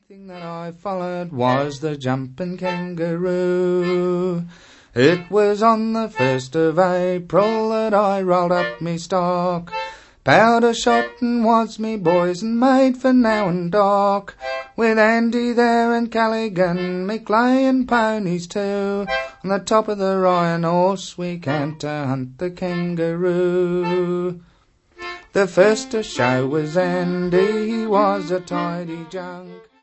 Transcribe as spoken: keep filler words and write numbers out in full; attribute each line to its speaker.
Speaker 1: thing that I followed was the jumping kangaroo. It was on the first of April that I rolled up me stock. Powder shot and was me boys and made for now and Doc. With Andy there and Callaghan, me Clay and ponies too. On the top of the Ryan horse we camped to hunt the kangaroo. The first to show was Andy, he was a tidy junk.